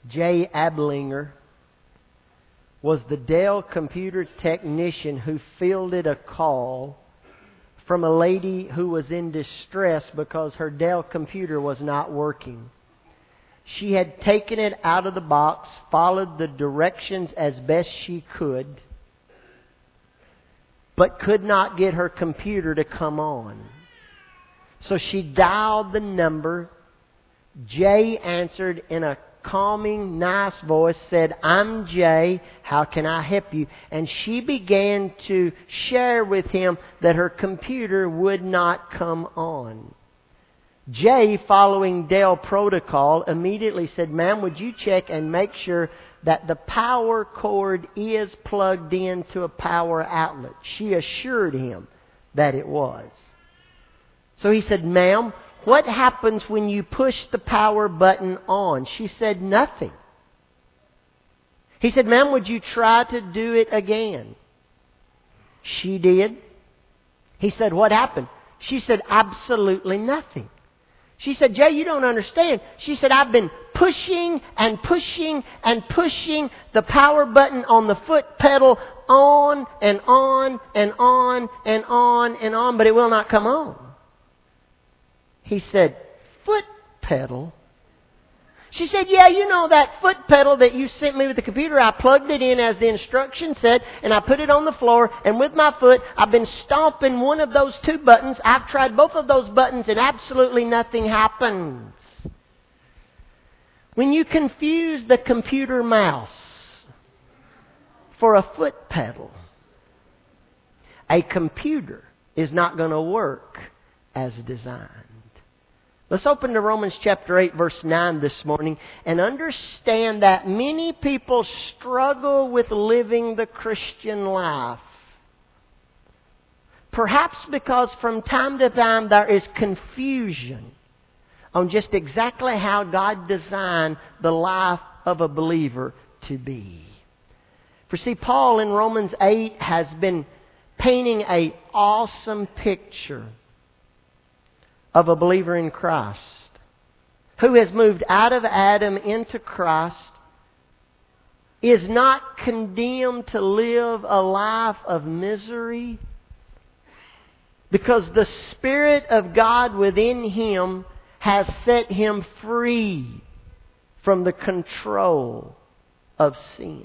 Jay Ablinger was the Dell computer technician who fielded a call from a lady who was in distress because her Dell computer was not working. She had taken it out of the box, followed the directions as best she could, but could not get her computer to come on. So she dialed the number. Jay answered in a calming, nice voice, said, "I'm Jay, how can I help you?" And she began to share with him that her computer would not come on. Jay, following Dell protocol, immediately said, "Ma'am, would you check and make sure that the power cord is plugged into a power outlet?" She assured him that it was. So he said, "Ma'am, what happens when you push the power button on?" She said, "Nothing." He said, "Ma'am, would you try to do it again?" She did. He said, "What happened?" She said, "Absolutely nothing." She said, "Jay, you don't understand." She said, "I've been pushing and pushing and pushing the power button on the foot pedal on and on and on and on and on, but it will not come on." He said, "Foot pedal?" She said, "Yeah, you know that foot pedal that you sent me with the computer. I plugged it in as the instruction said, and I put it on the floor, and with my foot, I've been stomping one of those two buttons. I've tried both of those buttons, and absolutely nothing happens." When you confuse the computer mouse for a foot pedal, a computer is not going to work as designed. Let's open to Romans chapter 8, verse 9 this morning and understand that many people struggle with living the Christian life. Perhaps because from time to time there is confusion on just exactly how God designed the life of a believer to be. For see, Paul in Romans 8 has been painting an awesome picture of a believer in Christ who has moved out of Adam into Christ, is not condemned to live a life of misery because the Spirit of God within him has set him free from the control of sin.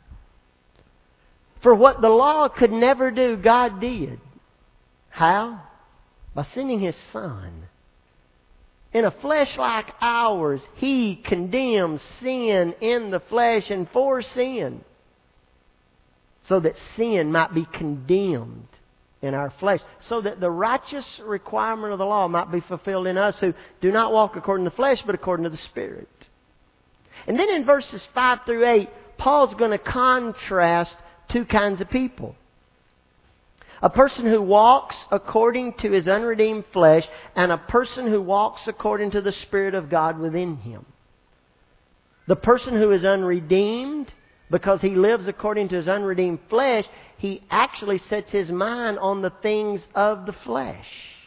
For what the law could never do, God did. How? By sending His Son. In a flesh like ours, He condemns sin in the flesh and for sin, so that sin might be condemned in our flesh, so that the righteous requirement of the law might be fulfilled in us who do not walk according to the flesh, but according to the Spirit. And then in verses 5 through 8, Paul's going to contrast two kinds of people. A person who walks according to his unredeemed flesh and a person who walks according to the Spirit of God within him. The person who is unredeemed, because he lives according to his unredeemed flesh, he actually sets his mind on the things of the flesh.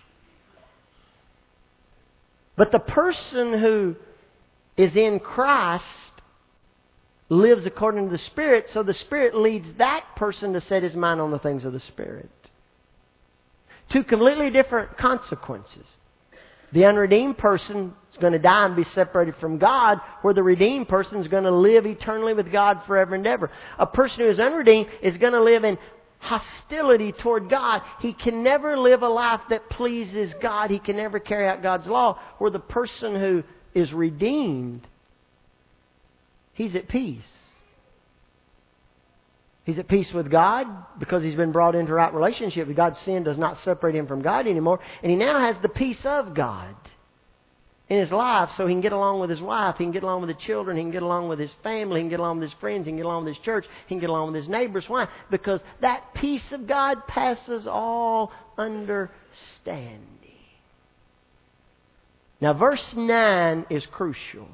But the person who is in Christ lives according to the Spirit, so the Spirit leads that person to set his mind on the things of the Spirit. Two completely different consequences. The unredeemed person is going to die and be separated from God, where the redeemed person is going to live eternally with God forever and ever. A person who is unredeemed is going to live in hostility toward God. He can never live a life that pleases God. He can never carry out God's law. Where the person who is redeemed, he's at peace. He's at peace with God because he's been brought into right relationship with God. Sin does not separate him from God anymore. And he now has the peace of God in his life, so he can get along with his wife, he can get along with the children, he can get along with his family, he can get along with his friends, he can get along with his church, he can get along with his neighbors. Why? Because that peace of God passes all understanding. Now verse 9 is crucial.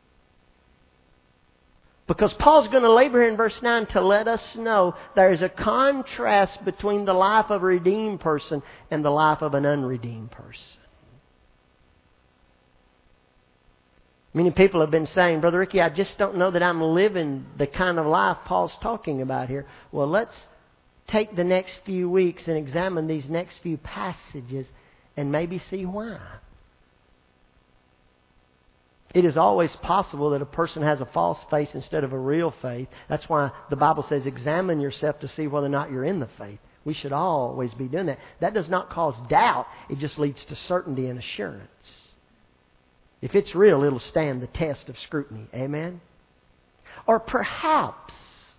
Because Paul's going to labor here in verse 9 to let us know there is a contrast between the life of a redeemed person and the life of an unredeemed person. Many people have been saying, Brother Ricky, I just don't know that I'm living the kind of life Paul's talking about here. Well, let's take the next few weeks and examine these next few passages and maybe see why. It is always possible that a person has a false faith instead of a real faith. That's why the Bible says, examine yourself to see whether or not you're in the faith. We should always be doing that. That does not cause doubt. It just leads to certainty and assurance. If it's real, it'll stand the test of scrutiny. Amen? Or perhaps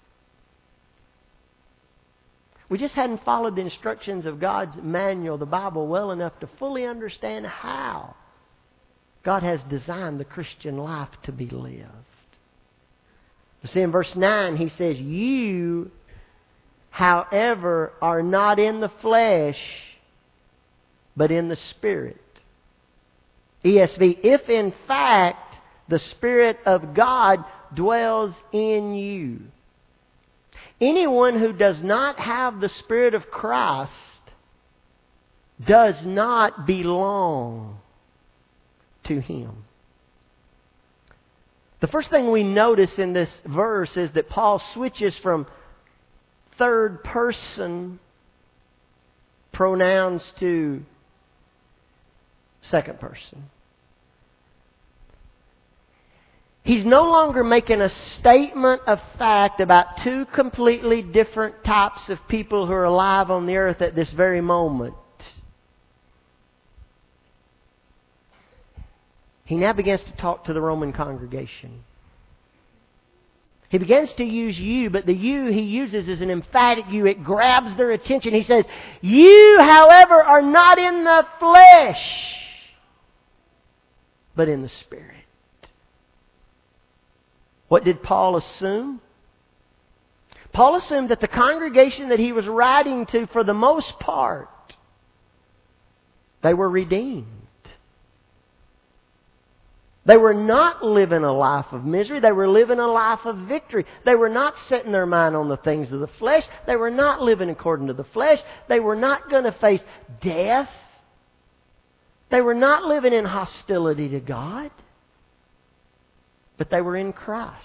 we just hadn't followed the instructions of God's manual, the Bible, well enough to fully understand how God has designed the Christian life to be lived. You see, in verse 9, he says, you, however, are not in the flesh, but in the Spirit. ESV, if in fact the Spirit of God dwells in you. Anyone who does not have the Spirit of Christ does not belong to Him. The first thing we notice in this verse is that Paul switches from third person pronouns to second person. He's no longer making a statement of fact about two completely different types of people who are alive on the earth at this very moment. He now begins to talk to the Roman congregation. He begins to use you, but the you he uses is an emphatic you. It grabs their attention. He says, you, however, are not in the flesh, but in the Spirit. What did Paul assume? Paul assumed that the congregation that he was writing to, for the most part, they were redeemed. They were not living a life of misery. They were living a life of victory. They were not setting their mind on the things of the flesh. They were not living according to the flesh. They were not going to face death. They were not living in hostility to God. But they were in Christ.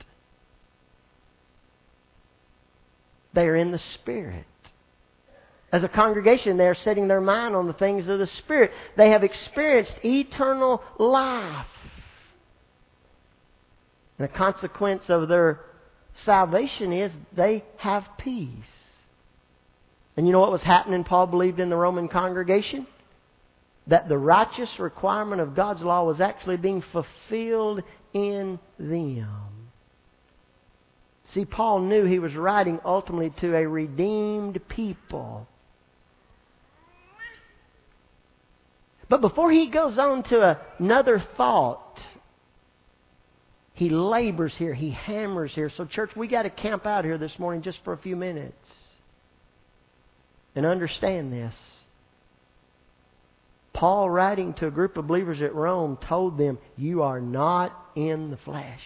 They are in the Spirit. As a congregation, they are setting their mind on the things of the Spirit. They have experienced eternal life. And the consequence of their salvation is they have peace. And you know what was happening, Paul believed, in the Roman congregation? That the righteous requirement of God's law was actually being fulfilled in them. See, Paul knew he was writing ultimately to a redeemed people. But before he goes on to another thought, he labors here, he hammers here. So church, we got to camp out here this morning just for a few minutes and understand this. Paul, writing to a group of believers at Rome, told them, you are not in the flesh,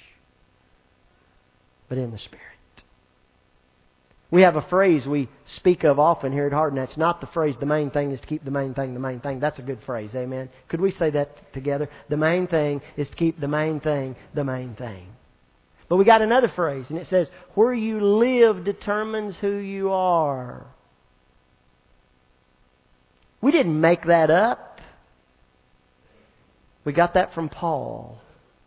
but in the Spirit. We have a phrase we speak of often here at Hardin. That's not the phrase, the main thing is to keep the main thing the main thing. That's a good phrase, amen? Could we say that together? The main thing is to keep the main thing the main thing. But we got another phrase, and it says, where you live determines who you are. We didn't make that up. We got that from Paul.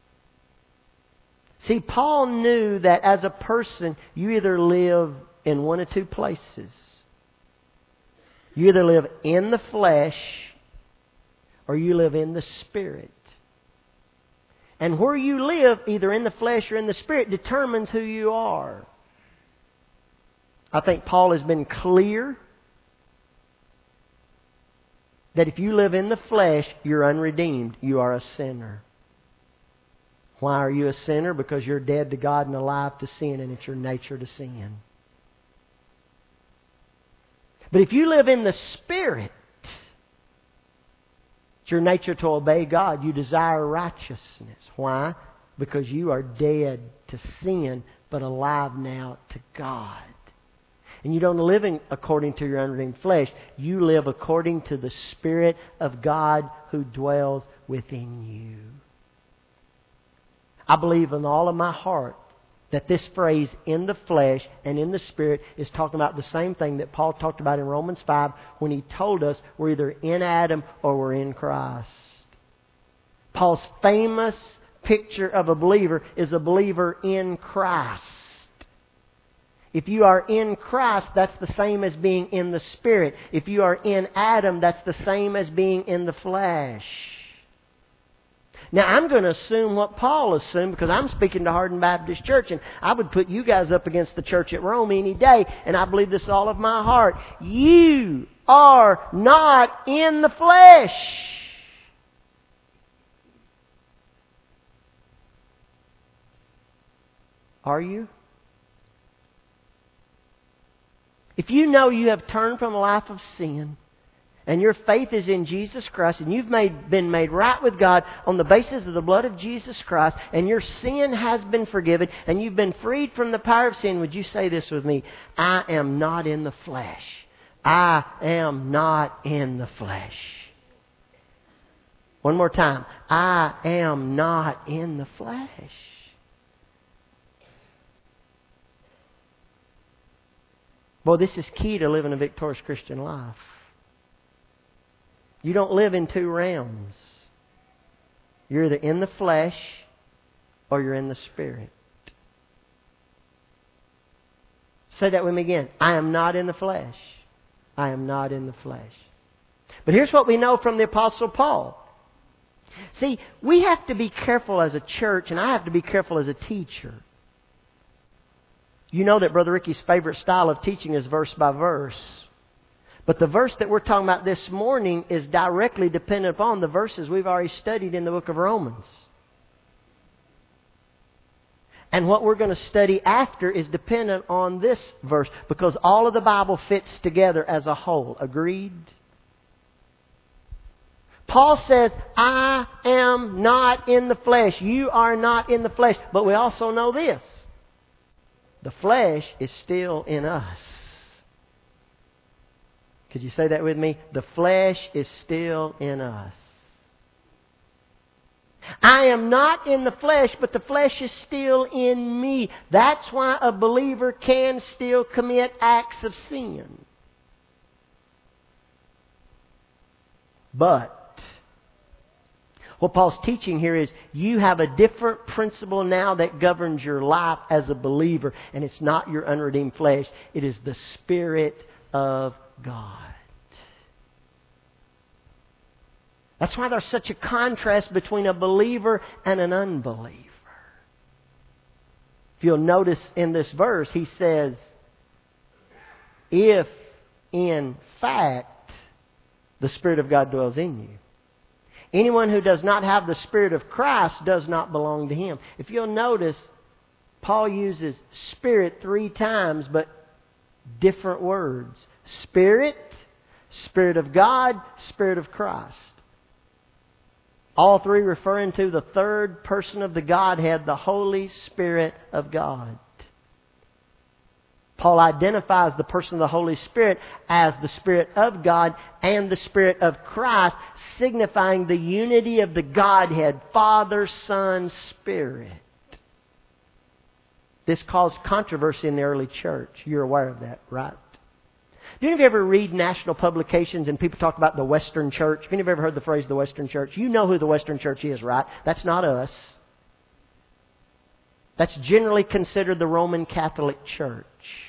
See, Paul knew that as a person, you either live in one of two places. You either live in the flesh or you live in the Spirit. And where you live, either in the flesh or in the Spirit, determines who you are. I think Paul has been clear that if you live in the flesh, you're unredeemed. You are a sinner. Why are you a sinner? Because you're dead to God and alive to sin, and it's your nature to sin. But if you live in the Spirit, it's your nature to obey God. You desire righteousness. Why? Because you are dead to sin, but alive now to God. And you don't live according to your unredeemed flesh. You live according to the Spirit of God who dwells within you. I believe in all of my heart that this phrase, in the flesh and in the spirit, is talking about the same thing that Paul talked about in Romans 5 when he told us we're either in Adam or we're in Christ. Paul's famous picture of a believer is a believer in Christ. If you are in Christ, that's the same as being in the Spirit. If you are in Adam, that's the same as being in the flesh. Now, I'm going to assume what Paul assumed because I'm speaking to Hardin Baptist Church, and I would put you guys up against the church at Rome any day, and I believe this with all of my heart. You are not in the flesh. Are you? If you know you have turned from a life of sin, and your faith is in Jesus Christ, and you've been made right with God on the basis of the blood of Jesus Christ, and your sin has been forgiven, and you've been freed from the power of sin, would you say this with me? I am not in the flesh. I am not in the flesh. One more time. I am not in the flesh. Boy, this is key to living a victorious Christian life. You don't live in two realms. You're either in the flesh or you're in the Spirit. Say that with me again. I am not in the flesh. I am not in the flesh. But here's what we know from the Apostle Paul. See, we have to be careful as a church, and I have to be careful as a teacher. You know that Brother Ricky's favorite style of teaching is verse by verse. But the verse that we're talking about this morning is directly dependent upon the verses we've already studied in the book of Romans. And what we're going to study after is dependent on this verse, because all of the Bible fits together as a whole. Agreed? Paul says, I am not in the flesh. You are not in the flesh. But we also know this. The flesh is still in us. Could you say that with me? The flesh is still in us. I am not in the flesh, but the flesh is still in me. That's why a believer can still commit acts of sin. But what Paul's teaching here is you have a different principle now that governs your life as a believer. And it's not your unredeemed flesh. It is the Spirit of God. That's why there's such a contrast between a believer and an unbeliever. If you'll notice in this verse, he says, if in fact the Spirit of God dwells in you. Anyone who does not have the Spirit of Christ does not belong to Him. If you'll notice, Paul uses Spirit 3 times, but different words. Spirit, Spirit of God, Spirit of Christ. All 3 referring to the third person of the Godhead, the Holy Spirit of God. Paul identifies the person of the Holy Spirit as the Spirit of God and the Spirit of Christ, signifying the unity of the Godhead, Father, Son, Spirit. This caused controversy in the early church. You're aware of that, right? Do any of you ever read national publications and people talk about the Western Church? Have any of you ever heard the phrase the Western Church? You know who the Western Church is, right? That's not us. That's generally considered the Roman Catholic Church.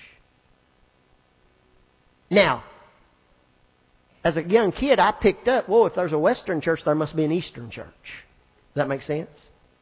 Now, as a young kid, I picked up, whoa, if there's a Western church, there must be an Eastern church. Does that make sense?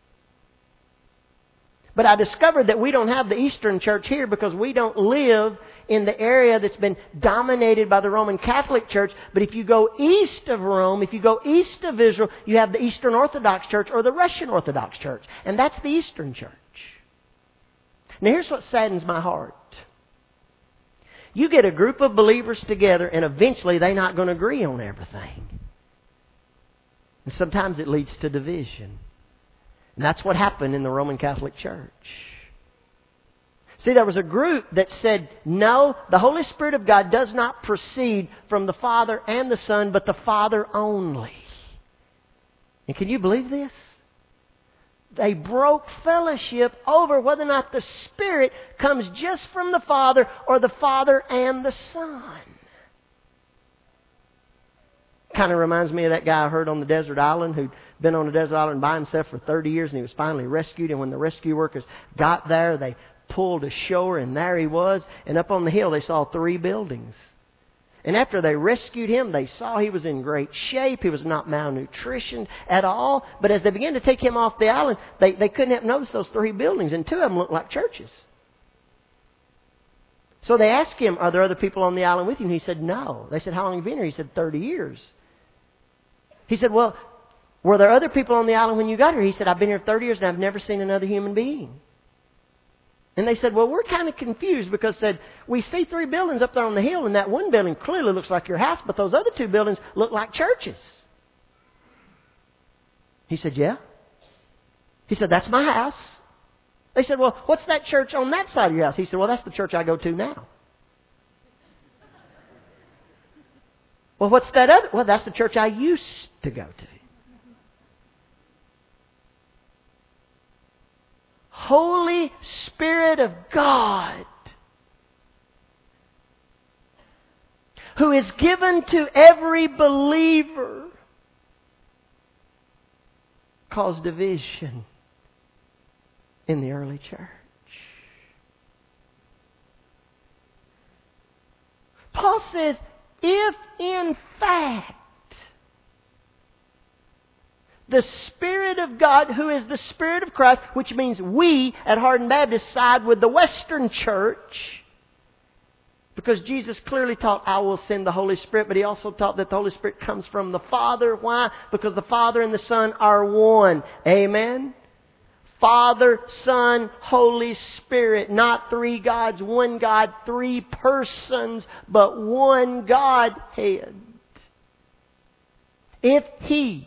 But I discovered that we don't have the Eastern church here because we don't live in the area that's been dominated by the Roman Catholic Church. But if you go east of Rome, if you go east of Israel, you have the Eastern Orthodox Church or the Russian Orthodox Church. And that's the Eastern church. Now here's what saddens my heart. You get a group of believers together and eventually they're not going to agree on everything. And sometimes it leads to division. And that's what happened in the Roman Catholic Church. See, there was a group that said, no, the Holy Spirit of God does not proceed from the Father and the Son, but the Father only. And can you believe this? They broke fellowship over whether or not the Spirit comes just from the Father or the Father and the Son. Kind of reminds me of that guy I heard on the desert island who'd been on the desert island by himself for 30 years and he was finally rescued. And when the rescue workers got there, they pulled ashore and there he was. And up on the hill they saw 3 buildings. And after they rescued him, they saw he was in great shape. He was not malnutritioned at all. But as they began to take him off the island, they couldn't help notice those 3 buildings. And 2 of them looked like churches. So they asked him, are there other people on the island with you? And he said, no. They said, how long have you been here? He said, 30 years. He said, well, were there other people on the island when you got here? He said, I've been here 30 years and I've never seen another human being. And they said, well, we're kind of confused because we see 3 buildings up there on the hill and that one building clearly looks like your house, but those other 2 buildings look like churches. He said, yeah. He said, that's my house. They said, well, what's that church on that side of your house? He said, well, that's the church I go to now. Well, what's that other? Well, that's the church I used to go to. Holy Spirit of God, who is given to every believer, caused division in the early church. Paul says, if in fact the Spirit of God, who is the Spirit of Christ, which means we at Hardin Baptist side with the Western Church, because Jesus clearly taught, I will send the Holy Spirit, but He also taught that the Holy Spirit comes from the Father. Why? Because the Father and the Son are one. Amen? Father, Son, Holy Spirit. Not 3 gods, one God, 3 persons, but one Godhead. If He,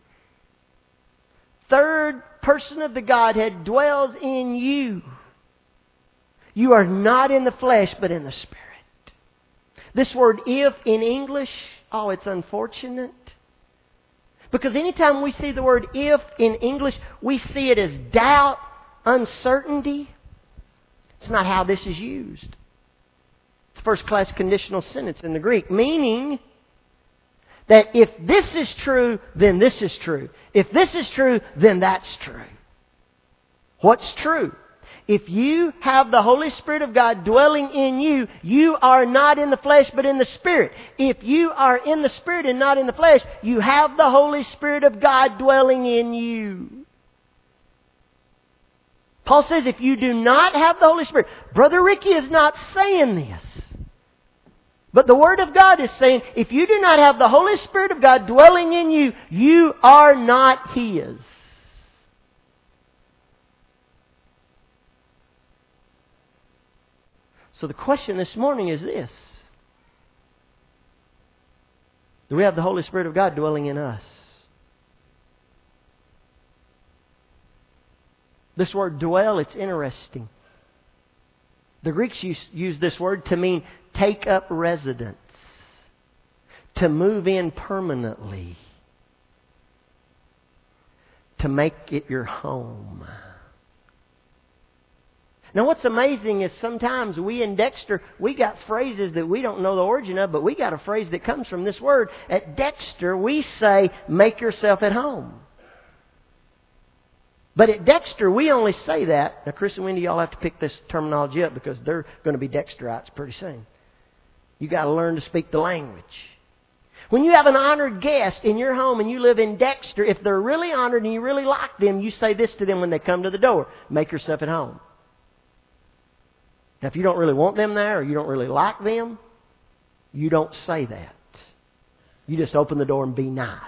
third person of the Godhead, dwells in you, you are not in the flesh, but in the Spirit. This word if in English, oh, it's unfortunate. Because anytime we see the word if in English, we see it as doubt, uncertainty. It's not how this is used. It's first-class conditional sentence in the Greek, meaning that if this is true, then this is true. If this is true, then that's true. What's true? If you have the Holy Spirit of God dwelling in you, you are not in the flesh but in the Spirit. If you are in the Spirit and not in the flesh, you have the Holy Spirit of God dwelling in you. Paul says if you do not have the Holy Spirit, Brother Ricky is not saying this. But the Word of God is saying if you do not have the Holy Spirit of God dwelling in you, you are not His. So the question this morning is this. Do we have the Holy Spirit of God dwelling in us? This word dwell, it's interesting. The Greeks use this word to mean take up residence, to move in permanently, to make it your home. Now what's amazing is sometimes we in Dexter, we got phrases that we don't know the origin of, but we got a phrase that comes from this word. At Dexter, we say, make yourself at home. But at Dexter, we only say that. Now Chris and Wendy, y'all have to pick this terminology up because they're going to be Dexterites pretty soon. You got to learn to speak the language. When you have an honored guest in your home and you live in Dexter, if they're really honored and you really like them, you say this to them when they come to the door. Make yourself at home. Now, if you don't really want them there or you don't really like them, you don't say that. You just open the door and be nice.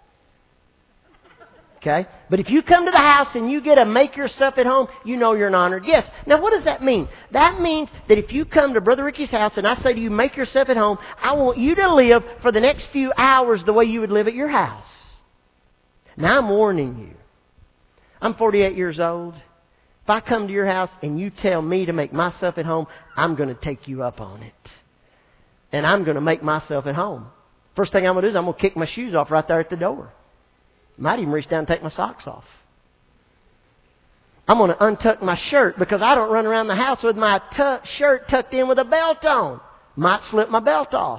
Okay? But if you come to the house and you get a make yourself at home, you know you're an honored guest. Now, what does that mean? That means that if you come to Brother Ricky's house and I say to you, make yourself at home, I want you to live for the next few hours the way you would live at your house. Now, I'm warning you. I'm 48 years old. If I come to your house and you tell me to make myself at home, I'm going to take you up on it. And I'm going to make myself at home. First thing I'm going to do is I'm going to kick my shoes off right there at the door. Might even reach down and take my socks off. I'm going to untuck my shirt because I don't run around the house with my shirt tucked in with a belt on. Might slip my belt off.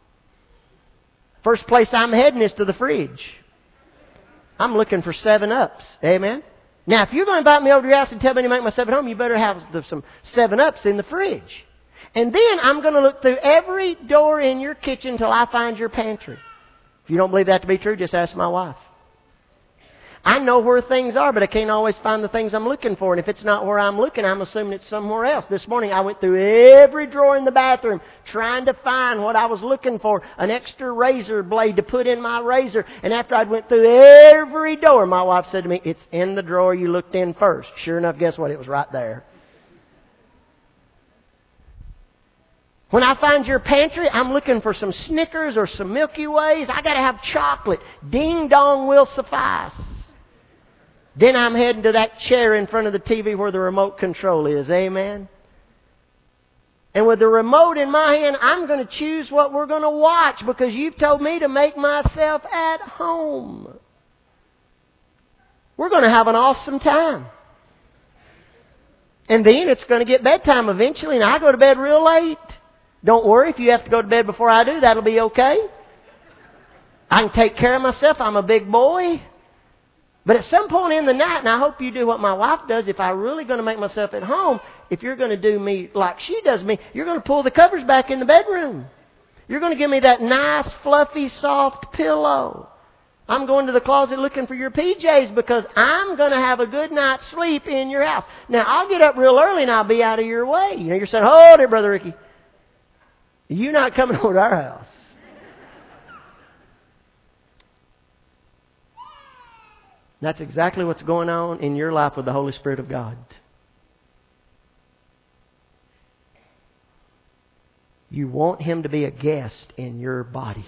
First place I'm heading is to the fridge. I'm looking for 7-Ups. Amen? Now, if you're going to invite me over to your house and tell me to make myself at home, you better have some 7-Ups in the fridge. And then I'm going to look through every door in your kitchen till I find your pantry. If you don't believe that to be true, just ask my wife. I know where things are, but I can't always find the things I'm looking for. And if it's not where I'm looking, I'm assuming it's somewhere else. This morning I went through every drawer in the bathroom trying to find what I was looking for. An extra razor blade to put in my razor. And after I went through every door, my wife said to me, "It's in the drawer you looked in first." Sure enough, guess what? It was right there. When I find your pantry, I'm looking for some Snickers or some Milky Ways. I got to have chocolate. Ding dong will suffice. Then I'm heading to that chair in front of the TV where the remote control is. Amen? And with the remote in my hand, I'm going to choose what we're going to watch because you've told me to make myself at home. We're going to have an awesome time. And then it's going to get bedtime eventually, and I go to bed real late. Don't worry, if you have to go to bed before I do, that'll be okay. I can take care of myself. I'm a big boy. But at some point in the night, and I hope you do what my wife does, if I'm really going to make myself at home, if you're going to do me like she does me, you're going to pull the covers back in the bedroom. You're going to give me that nice, fluffy, soft pillow. I'm going to the closet looking for your PJs because I'm going to have a good night's sleep in your house. Now, I'll get up real early and I'll be out of your way. You know, you're saying, "Hold it, Brother Ricky. You're not coming over to our house." That's exactly what's going on in your life with the Holy Spirit of God. You want Him to be a guest in your body.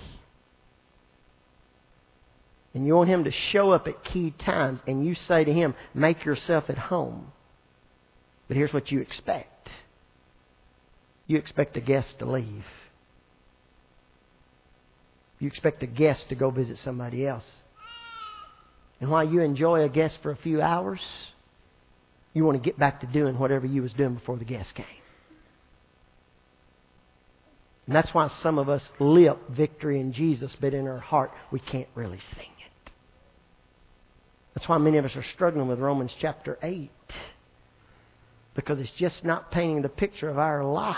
And you want Him to show up at key times. And you say to Him, "Make yourself at home." But here's what you expect. You expect a guest to leave. You expect a guest to go visit somebody else. And while you enjoy a guest for a few hours, you want to get back to doing whatever you was doing before the guest came. And that's why some of us lip victory in Jesus, but in our heart we can't really sing it. That's why many of us are struggling with Romans chapter 8. Because it's just not painting the picture of our life.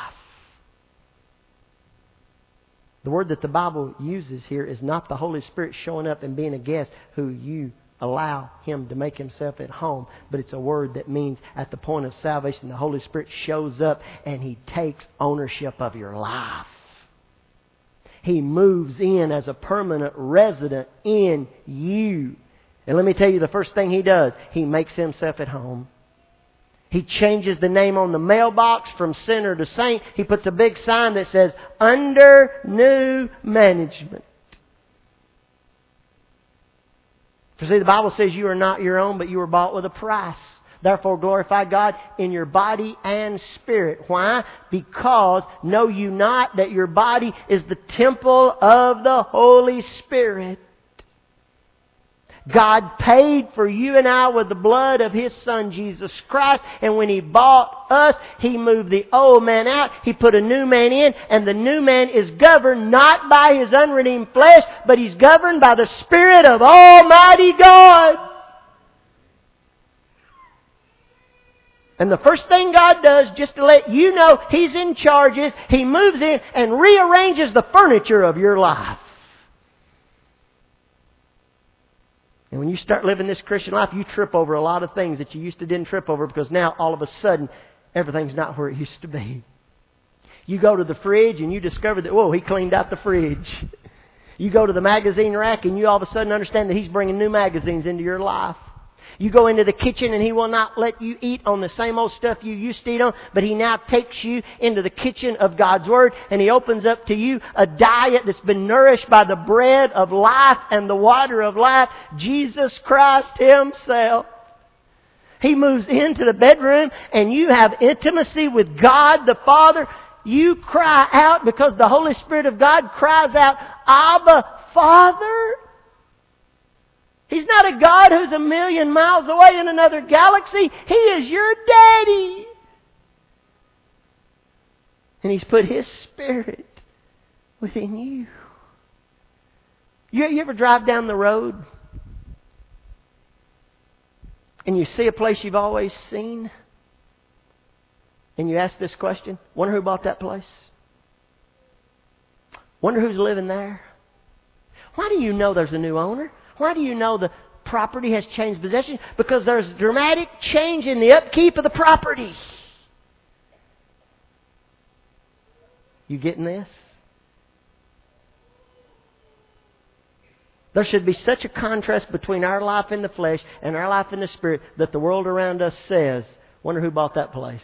The word that the Bible uses here is not the Holy Spirit showing up and being a guest who you allow Him to make Himself at home. But it's a word that means at the point of salvation, the Holy Spirit shows up and He takes ownership of your life. He moves in as a permanent resident in you. And let me tell you, the first thing He does, He makes Himself at home. He changes the name on the mailbox from sinner to saint. He puts a big sign that says, "Under new management." For see, the Bible says you are not your own, but you were bought with a price. Therefore glorify God in your body and spirit. Why? Because know you not that your body is the temple of the Holy Spirit. God paid for you and I with the blood of His Son, Jesus Christ. And when He bought us, He moved the old man out. He put a new man in. And the new man is governed not by his unredeemed flesh, but he's governed by the Spirit of Almighty God. And the first thing God does, just to let you know He's in charge, is He moves in and rearranges the furniture of your life. And when you start living this Christian life, you trip over a lot of things that you used to didn't trip over because now all of a sudden everything's not where it used to be. You go to the fridge and you discover that, whoa, He cleaned out the fridge. You go to the magazine rack and you all of a sudden understand that He's bringing new magazines into your life. You go into the kitchen and He will not let you eat on the same old stuff you used to eat on, but He now takes you into the kitchen of God's Word and He opens up to you a diet that's been nourished by the bread of life and the water of life, Jesus Christ Himself. He moves into the bedroom and you have intimacy with God the Father. You cry out because the Holy Spirit of God cries out, "Abba, Father." He's not a God who's a million miles away in another galaxy. He is your daddy. And He's put His Spirit within you. You ever drive down the road and you see a place you've always seen and you ask this question, wonder who bought that place? Wonder who's living there? Why do you know there's a new owner? Why do you know the property has changed possession? Because there's dramatic change in the upkeep of the property. You getting this? There should be such a contrast between our life in the flesh and our life in the Spirit that the world around us says, wonder who bought that place?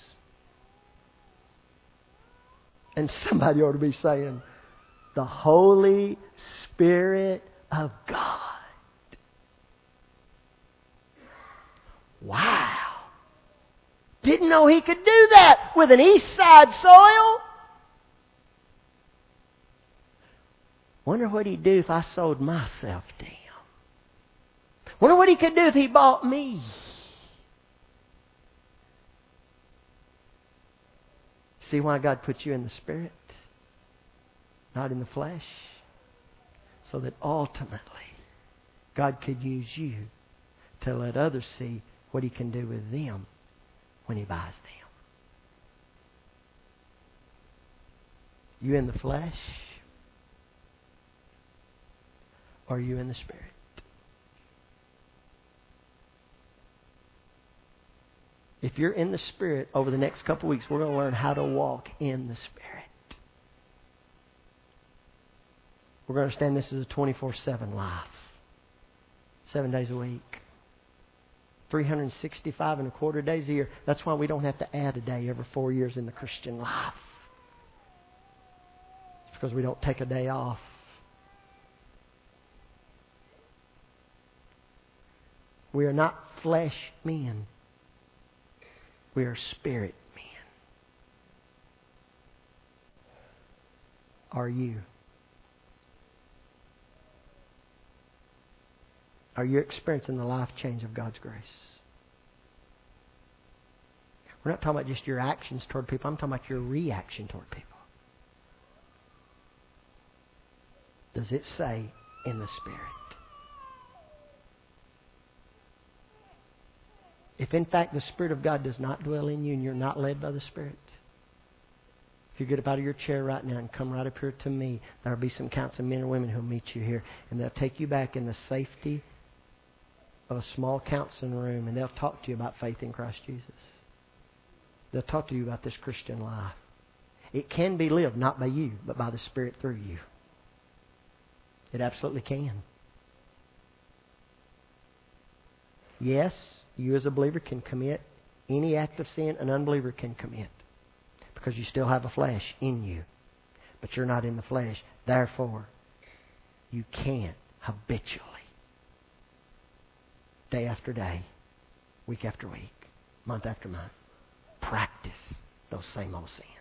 And somebody ought to be saying, the Holy Spirit of God. Wow. Didn't know He could do that with an east side soil. Wonder what He'd do if I sold myself to Him. Wonder what He could do if He bought me. See why God put you in the Spirit, not in the flesh? So that ultimately God could use you to let others see what He can do with them when He buys them. You in the flesh? Or are you in the Spirit? If you're in the Spirit, over the next couple of weeks, we're going to learn how to walk in the Spirit. We're going to understand this is a 24/7 life. 7 days a week. 365 and a quarter days a year. That's why we don't have to add a day every 4 years in the Christian life. It's because we don't take a day off. We are not flesh men. We are spirit men. Are you? Are you experiencing the life change of God's grace? We're not talking about just your actions toward people. I'm talking about your reaction toward people. Does it say in the Spirit? If in fact the Spirit of God does not dwell in you and you're not led by the Spirit, if you get up out of your chair right now and come right up here to me, there will be some counseling men or women who will meet you here. And they'll take you back in the safety of a small counseling room and they'll talk to you about faith in Christ Jesus. They'll talk to you about this Christian life. It can be lived not by you, but by the Spirit through you. It absolutely can. Yes, you as a believer can commit any act of sin an unbeliever can commit. Because you still have a flesh in you. But you're not in the flesh. Therefore, you can't habitually, day after day, week after week, month after month, practice those same old sins.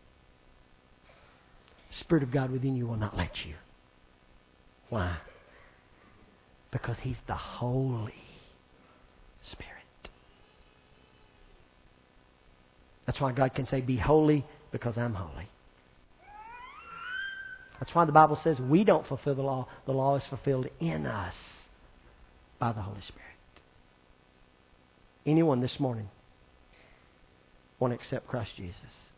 The Spirit of God within you will not let you. Why? Because He's the Holy Spirit. That's why God can say, be holy because I'm holy. That's why the Bible says we don't fulfill the law. The law is fulfilled in us by the Holy Spirit. Anyone this morning want to accept Christ Jesus?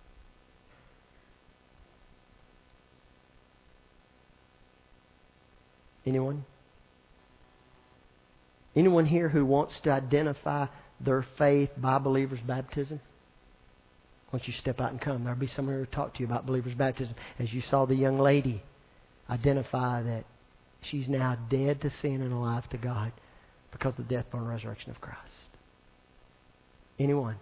Anyone? Anyone here who wants to identify their faith by believers' baptism? Once you step out and come, there'll be someone who will talk to you about believers' baptism. As you saw the young lady identify that she's now dead to sin and alive to God because of the death, burial, and resurrection of Christ. Anyone?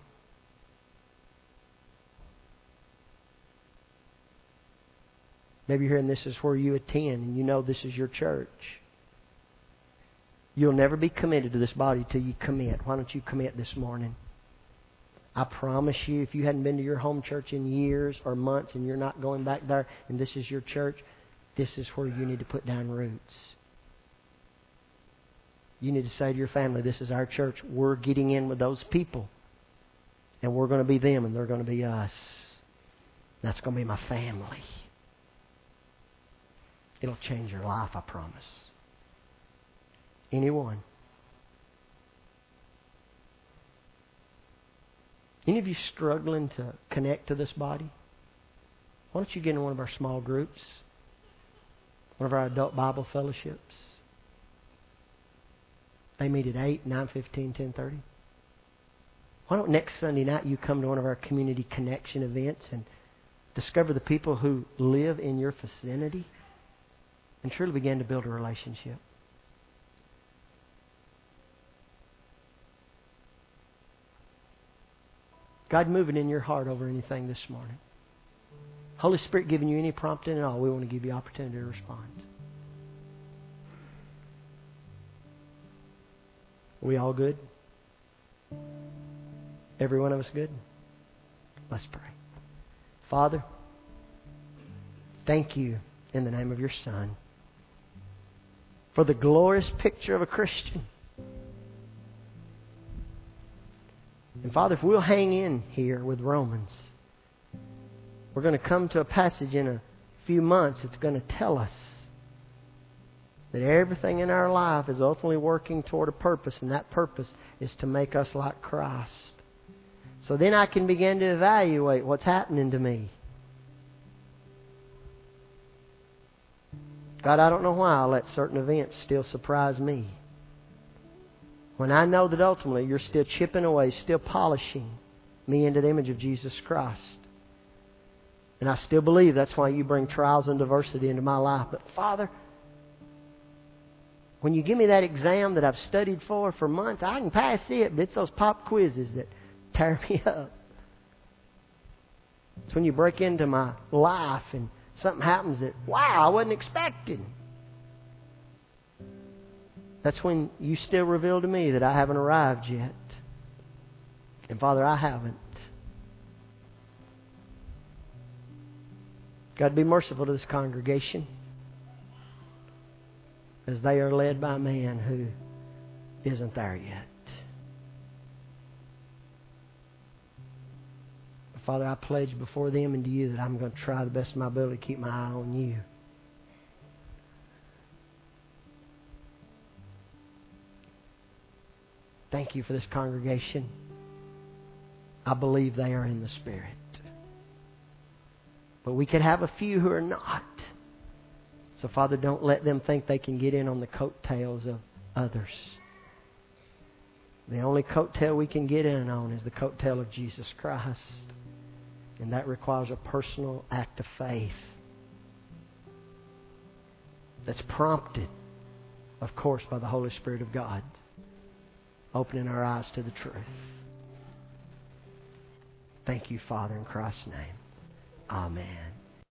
Maybe you're hearing this is where you attend and you know this is your church. You'll never be committed to this body till you commit. Why don't you commit this morning? I promise you, if you hadn't been to your home church in years or months and you're not going back there and this is your church, this is where you need to put down roots. You need to say to your family, this is our church. We're getting in with those people. And we're going to be them and they're going to be us. That's going to be my family. It'll change your life, I promise. Anyone? Any of you struggling to connect to this body? Why don't you get in one of our small groups? One of our adult Bible fellowships? They meet at 8, 9:15, 10:30. Why don't next Sunday night you come to one of our community connection events and discover the people who live in your vicinity and truly begin to build a relationship? God moving in your heart over anything this morning? Holy Spirit giving you any prompting at all? We want to give you opportunity to respond. We all good? Every one of us good? Let's pray. Father, thank you in the name of your Son for the glorious picture of a Christian. And Father, if we'll hang in here with Romans, we're going to come to a passage in a few months that's going to tell us that everything in our life is ultimately working toward a purpose, and that purpose is to make us like Christ. So then I can begin to evaluate what's happening to me. God, I don't know why I let certain events still surprise me. When I know that ultimately you're still chipping away, still polishing me into the image of Jesus Christ. And I still believe that's why you bring trials and diversity into my life. But Father, when you give me that exam that I've studied for months, I can pass it, but it's those pop quizzes that tear me up. It's when you break into my life and something happens that, wow, I wasn't expecting. That's when you still reveal to me that I haven't arrived yet. And Father, I haven't. God, be merciful to this congregation as they are led by a man who isn't there yet. Father, I pledge before them and to you that I'm going to try the best of my ability to keep my eye on you. Thank you for this congregation. I believe they are in the Spirit. But we could have a few who are not. So, Father, don't let them think they can get in on the coattails of others. The only coattail we can get in on is the coattail of Jesus Christ. And that requires a personal act of faith that's prompted, of course, by the Holy Spirit of God, opening our eyes to the truth. Thank you, Father, in Christ's name. Amen.